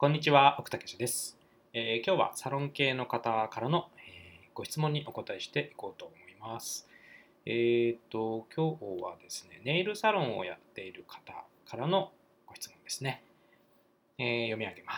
こんにちは、奥武です。今日はサロン系の方からの、ご質問にお答えしていこうと思います。今日はですね、ネイルサロンをやっている方からのご質問ですね。読み上げます。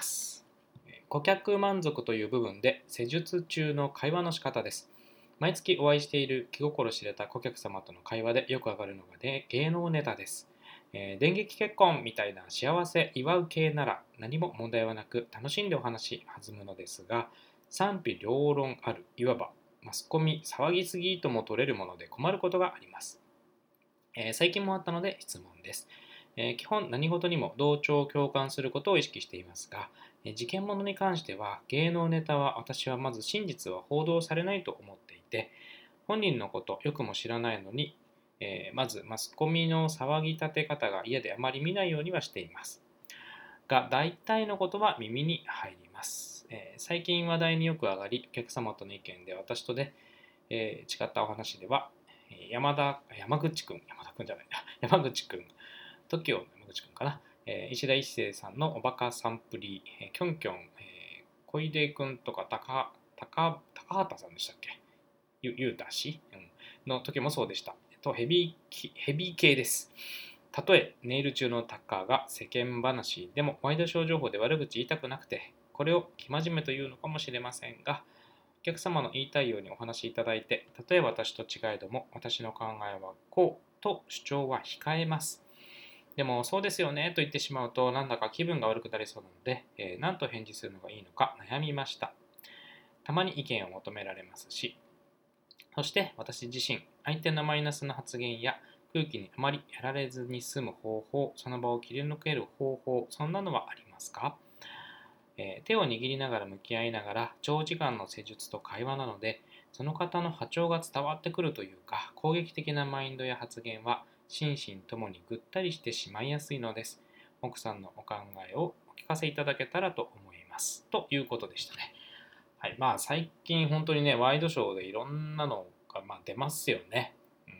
顧客満足という部分で施術中の会話の仕方です。毎月お会いしている気心知れた顧客様との会話でよく上がるのが、芸能ネタです。電撃結婚みたいな幸せ祝う系なら何も問題はなく楽しんでお話弾むのですが、賛否両論ある、いわばマスコミ騒ぎすぎとも取れるもので困ることがあります。最近もあったので質問です。基本何事にも同調共感することを意識していますが、事件物に関しては芸能ネタは私はまず真実は報道されないと思っていて、本人のことよくも知らないのに、まずマスコミの騒ぎ立て方が嫌であまり見ないようにはしていますが、大体のことは耳に入ります。最近話題によく上がり、お客様との意見で私とで、違ったお話では、山口くん、山田くんじゃないな、山口くん、TOKIO の山口くんかな、石田一生さんのおバカサンプリ、キョンキョン、小出くんとか高畑さんでしたっけ、ゆうたし、の時もそうでした。ヘビー系です。たとえネイル中のタッカーが世間話でもワイドショー情報で悪口言いたくなくて、これを生真面目というのかもしれませんが、お客様の言いたいようにお話しいただいて、たとえ私と違えども私の考えはこうと主張は控えます。でもそうですよねと言ってしまうとなんだか気分が悪くなりそうなので、何と返事するのがいいのか悩みました。たまに意見を求められますし、そして私自身、相手のマイナスな発言や空気にあまりやられずに済む方法、その場を切り抜ける方法、そんなのはありますか？手を握りながら向き合いながら長時間の施術と会話なので、その方の波長が伝わってくるというか、攻撃的なマインドや発言は心身ともにぐったりしてしまいやすいのです。奥さんのお考えをお聞かせいただけたらと思います。ということでしたね。はい、まあ最近本当にね、ワイドショーでいろんなのが出ますよね。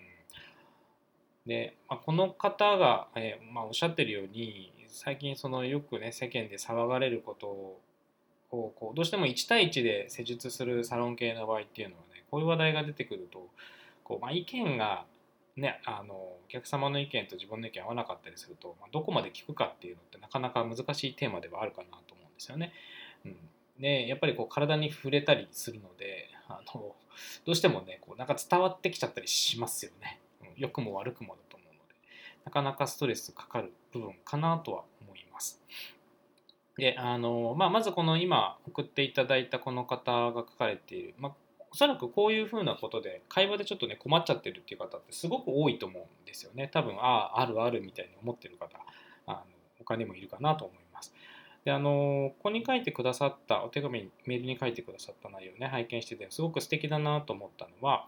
で、この方が、おっしゃってるように、最近そのよくね、世間で騒がれることをどうしても1対1で施術するサロン系の場合っていうのはね、こういう話題が出てくると、意見がね、お客様の意見と自分の意見合わなかったりすると、どこまで聞くかっていうのってなかなか難しいテーマではあるかなと思うんですよね。でやっぱり体に触れたりするので、どうしてもねなんか伝わってきちゃったりしますよね。良くも悪くもだと思うので、なかなかストレスかかる部分かなとは思います。でまずこの今送っていただいたこの方が書かれている、おそらくこういうふうなことで会話でちょっとね困っちゃってるっていう方ってすごく多いと思うんですよね。多分あるあるみたいに思ってる方、あの他にもいるかなと思います。でここに書いてくださったお手紙、メールに書いてくださった内容をね拝見しててすごく素敵だなと思ったのは、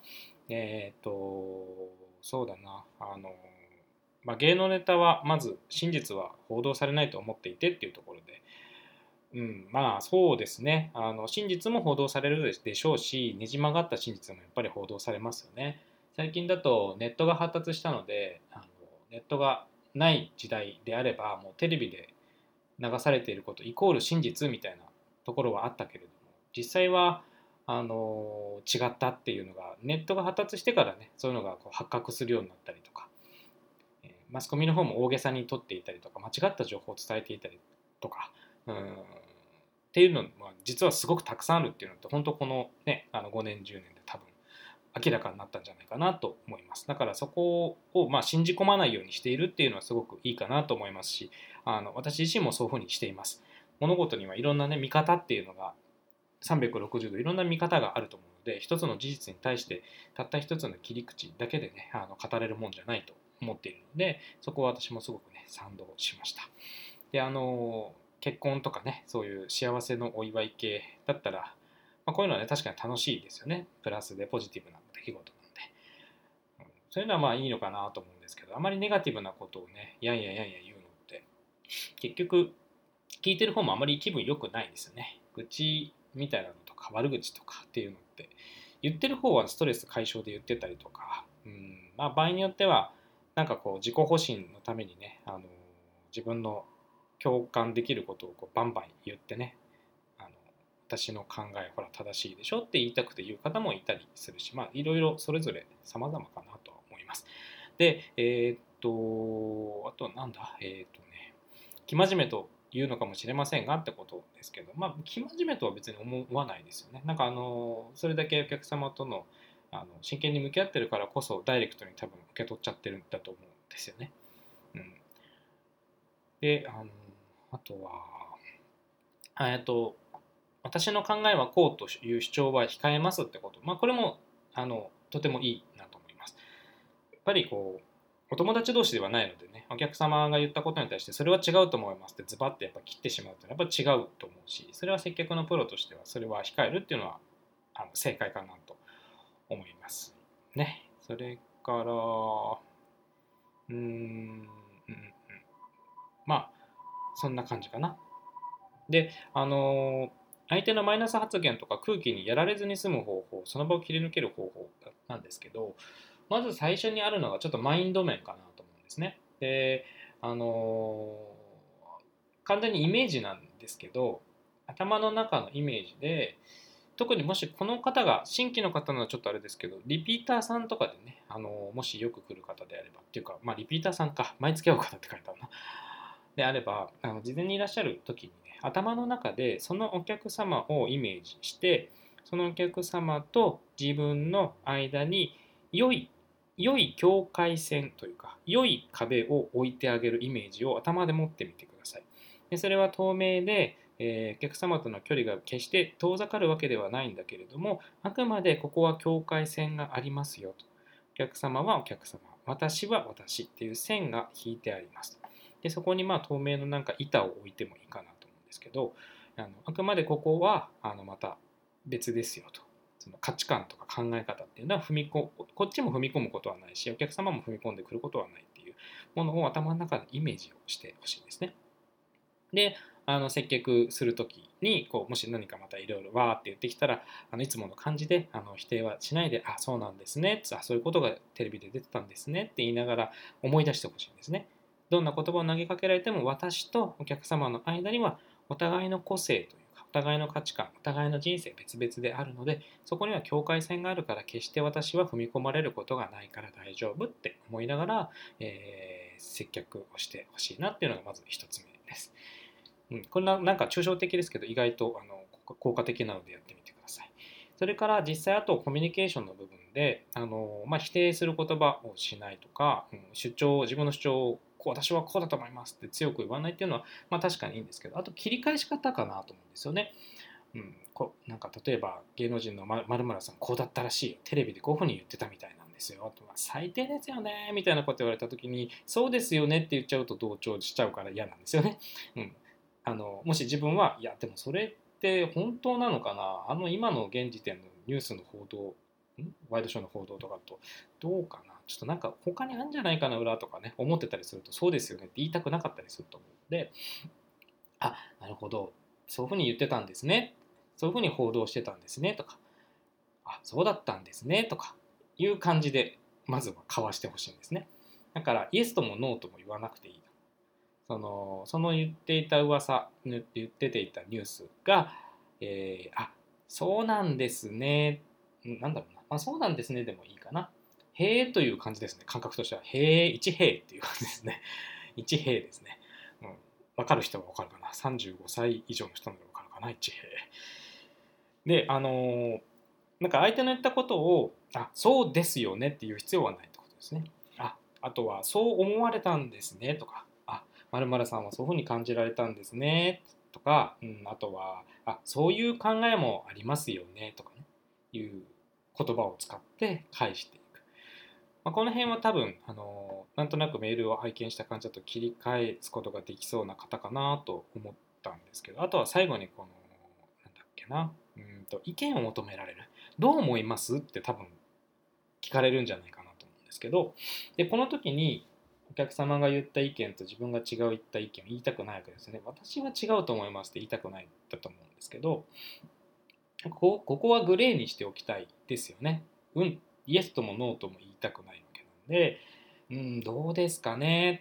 そうだな、芸能ネタはまず真実は報道されないと思っていてっていうところで、そうですね。真実も報道されるでしょうし、ねじ曲がった真実もやっぱり報道されますよね。最近だとネットが発達したので、ネットがない時代であれば、もうテレビで流されていることイコール真実みたいなところはあったけれども、実際は違ったっていうのがネットが発達してからね、そういうのが発覚するようになったりとか、マスコミの方も大げさに取っていたりとか、間違った情報を伝えていたりとか、っていうのは実はすごくたくさんあるっていうのって本当このね5年10年で多分明らかになったんじゃないかなと思います。だからそこを信じ込まないようにしているっていうのはすごくいいかなと思いますし、私自身もそういうふうにしています。物事にはいろんなね見方っていうのが360度いろんな見方があると思うので、一つの事実に対してたった一つの切り口だけでね語れるもんじゃないと思っているので、そこは私もすごくね賛同しました。で結婚とかね、そういう幸せのお祝い系だったら、こういうのはね確かに楽しいですよね。プラスでポジティブな出来事なので、そういうのはまあいいのかなと思うんですけど、あまりネガティブなことをねやんややんや言うのって結局聞いてる方もあまり気分良くないですよね。愚痴みたいなのとか悪口とかっていうのって言ってる方はストレス解消で言ってたりとか、場合によってはなんか自己保身のためにね自分の共感できることをバンバン言ってね、私の考えほら正しいでしょって言いたくて言う方もいたりするし、いろいろそれぞれ様々かなとは思います。で、あとなんだ、生真面目と言うのかもしれませんがってことですけど、生真面目とは別に思わないですよね。それだけお客様との真剣に向き合ってるからこそダイレクトに多分受け取っちゃってるんだと思うんですよね。うん、で、あとは、私の考えはこうという主張は控えますってこと、これもとてもいいなと思います。やっぱりお友達同士ではないのでね、お客様が言ったことに対してそれは違うと思いますってズバッてやっぱ切ってしまうとやっぱ違うと思うし、それは接客のプロとしてはそれは控えるっていうのは正解かなと思いますね。それからうーん、そんな感じかな。で、相手のマイナス発言とか空気にやられずに済む方法、その場を切り抜ける方法なんですけど、まず最初にあるのがちょっとマインド面かなと思うんですね。で、あの完全にイメージなんですけど、頭の中のイメージで、特にもしこの方が新規の方ならちょっとあれですけど、リピーターさんとかでね、もしよく来る方であればっていうか、リピーターさんか、毎月会う方って書いてあるな。であれば、事前にいらっしゃる時にね、頭の中でそのお客様をイメージして、そのお客様と自分の間に良い境界線というか、良い壁を置いてあげるイメージを頭で持ってみてください。でそれは透明で、お客様との距離が決して遠ざかるわけではないんだけれども、あくまでここは境界線がありますよと。お客様はお客様、私は私っていう線が引いてあります。でそこに透明の板を置いてもいいかなと思うんですけど、あくまでここはまた別ですよと。その価値観とか考え方っていうのはこっちも踏み込むことはないし、お客様も踏み込んでくることはないっていうものを頭の中でイメージをしてほしいんですね。で接客するときにもし何かまたいろいろわーって言ってきたらいつもの感じで否定はしないで、あ、そうなんですね、そういうことがテレビで出てたんですねって言いながら思い出してほしいんですね。どんな言葉を投げかけられても私とお客様の間にはお互いの個性というかお互いの価値観、お互いの人生別々であるので、そこには境界線があるから決して私は踏み込まれることがないから大丈夫って思いながら、接客をしてほしいなっていうのがまず一つ目です。これなんか抽象的ですけど意外と効果的なのでやってみてください。それから実際あとコミュニケーションの部分で否定する言葉をしないとか、自分の主張を私はこうだと思いますって強く言わないっていうのは、確かにいいんですけど、あと切り返し方かなと思うんですよね。なんか例えば芸能人の〇〇さんこうだったらしいよ、テレビでこういうふうに言ってたみたいなんですよとか、最低ですよねみたいなこと言われた時にそうですよねって言っちゃうと同調しちゃうから嫌なんですよね。もし自分はいやでもそれって本当なのかな、今の現時点のニュースの報道、ワイドショーの報道とかとどうかな、ちょっとなんか他にあるんじゃないかな裏とかね思ってたりすると、そうですよねって言いたくなかったりすると思うので、あ、なるほど、そういうふうに言ってたんですね、そういうふうに報道してたんですねとか、あ、そうだったんですねとかいう感じでまずは交わしてほしいんですね。だからイエスともノーとも言わなくていい。その言っていた噂、言ってていたニュースが、あ、そうなんですね、なんだろうな、そうなんですねでもいいかな。へえという感じですね、感覚としては。へえ、一へいっていう感じですね。一へいですね。分かる人は分かるかな。35歳以上の人なら分かるかな、一へい。で、なんか相手の言ったことを、あ、そうですよねっていう必要はないってことですね。あとは、そう思われたんですねとか、〇〇さんはそういうふうに感じられたんですねとか、あとは、そういう考えもありますよねとかね、いう言葉を使って返していく。この辺は多分、なんとなくメールを拝見した感じだと切り返すことができそうな方かなと思ったんですけど、あとは最後になんだっけな、意見を求められる。どう思いますって多分聞かれるんじゃないかなと思うんですけど、でこの時にお客様が言った意見と自分が違う言った意見を言いたくないわけですね。私は違うと思いますって言いたくないんだと思うんですけど、ここはグレーにしておきたいですよね。イエスともノーとも言いたくないわけなんで、どうですかね。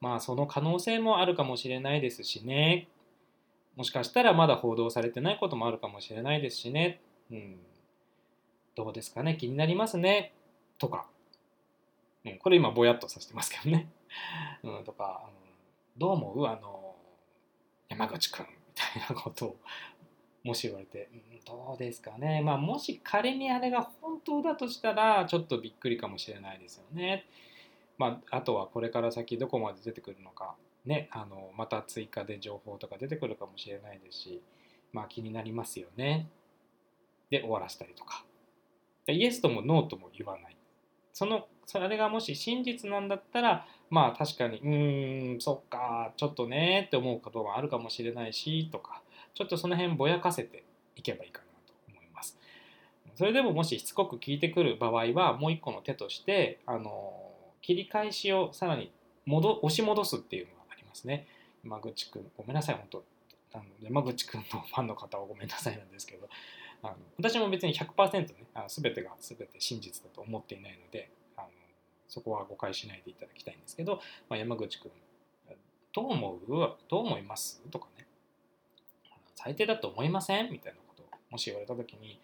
その可能性もあるかもしれないですしね。もしかしたらまだ報道されてないこともあるかもしれないですしね。どうですかね、気になりますね。とか、これ今ぼやっとさせてますけどね。とか、どう思う山口くんみたいなことをもし言われて、どうですかね。もし仮にあれが本当だとしたら、ちょっとびっくりかもしれないですよね。あとはこれから先どこまで出てくるのか、ね、また追加で情報とか出てくるかもしれないですし、気になりますよね。で、終わらせたりとか。イエスともノーとも言わない。それがもし真実なんだったら、確かに、そっか、ちょっとねって思うこともあるかもしれないし、とか、ちょっとその辺ぼやかせていけばいいかなと思います。それでももししつこく聞いてくる場合は、もう一個の手として、切り返しをさらに押し戻すっていうのがありますね。山口くん、ごめんなさい、本当。山口くんのファンの方はごめんなさいなんですけど、私も別に 100% ね、全てが全て真実だと思っていないので、そこは誤解しないでいただきたいんですけど、山口くん、どう思うどう思いますとかね、最低だと思いませんみたいなことをもし言われた時に、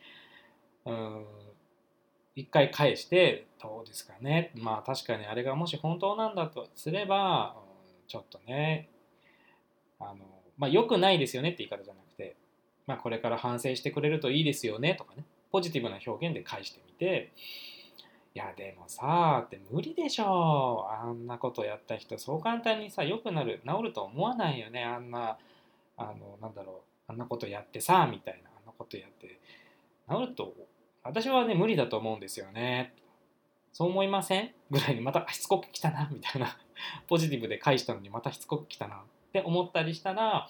一回返して、どうですかね。確かにあれがもし本当なんだとすれば、ちょっとね、良くないですよねって言い方じゃなくて、これから反省してくれるといいですよねとかね、ポジティブな表現で返してみて、いやでもさって無理でしょ、あんなことやった人そう簡単にさ良くなる治ると思わないよね、あんななんだろう、あんなことやってさみたいな、あんなことやって治ると私はね無理だと思うんですよね、そう思いませんぐらいにまたしつこく来たなみたいなポジティブで返したのにまたしつこく来たなって思ったりしたら、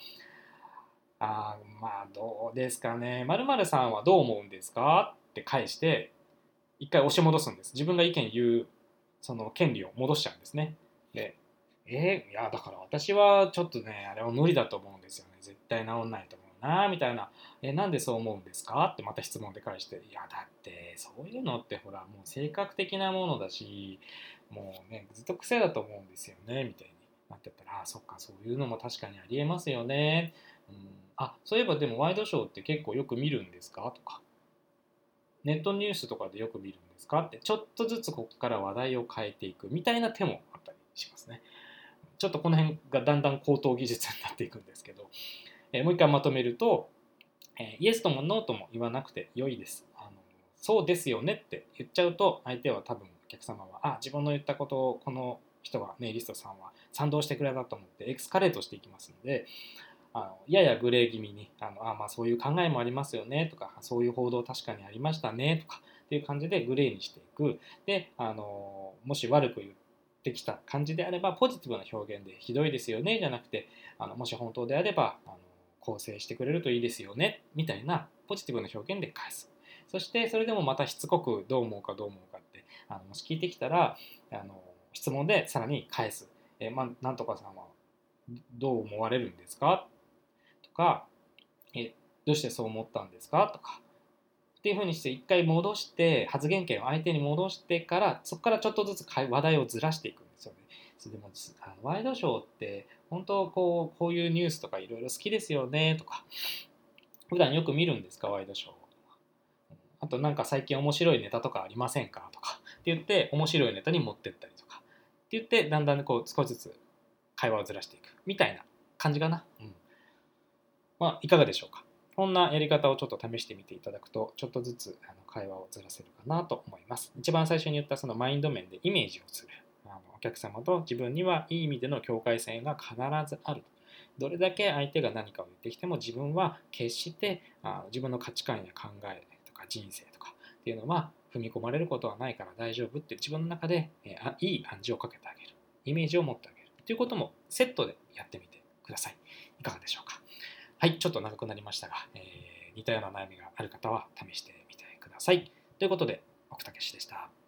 どうですかね、〇〇さんはどう思うんですかって返して一回押し戻すんです。自分が意見言うその権利を戻しちゃうんですね。で、いやだから私はちょっとねあれは無理だと思うんですよね、絶対治んないと思うなみたいな。なんでそう思うんですかってまた質問で返して、いやだってそういうのってほらもう性格的なものだし、もうねずっと癖だと思うんですよねみたいになってたら、そっかそういうのも確かにありえますよね、そういえばでもワイドショーって結構よく見るんですかとか、ネットニュースとかでよく見るんですかって、ちょっとずつここから話題を変えていくみたいな手もあったりしますね。ちょっとこの辺がだんだん高等技術になっていくんですけど、もう一回まとめると、イエスともノーとも言わなくて良いです。そうですよねって言っちゃうと、相手は多分お客様は自分の言ったことをこの人はネイリストさんは賛同してくれたと思ってエクスカレートしていきますので、ややグレー気味にそういう考えもありますよねとか、そういう報道確かにありましたねとかっていう感じでグレーにしていく。でもし悪く言ってきた感じであればポジティブな表現でひどいですよねじゃなくて、もし本当であれば構成してくれるといいですよねみたいなポジティブな表現で返す。そしてそれでもまたしつこくどう思うかどう思うかってもし聞いてきたら質問でさらに返す。なんとかさんはどう思われるんですかとか、どうしてそう思ったんですかとかっていうふうにして一回戻して発言権を相手に戻してから、そこからちょっとずつ話題をずらしていくんですよね。それでもワイドショーって本当こういうニュースとかいろいろ好きですよねとか、普段よく見るんですかワイドショー、あとなんか最近面白いネタとかありませんかとかって言って面白いネタに持ってったりとかって言ってだんだん少しずつ会話をずらしていくみたいな感じかな。いかがでしょうか。こんなやり方をちょっと試してみていただくと、ちょっとずつ会話をずらせるかなと思います。一番最初に言ったそのマインド面でイメージをする。お客様と自分にはいい意味での境界線が必ずある。どれだけ相手が何かを言ってきても自分は決して自分の価値観や考えとか人生とかっていうのは踏み込まれることはないから大丈夫って自分の中でいい暗示をかけてあげる。イメージを持ってあげる。ということもセットでやってみてください。いかがでしょうか。はい、ちょっと長くなりましたが、似たような悩みがある方は試してみてください。ということで、奥武でした。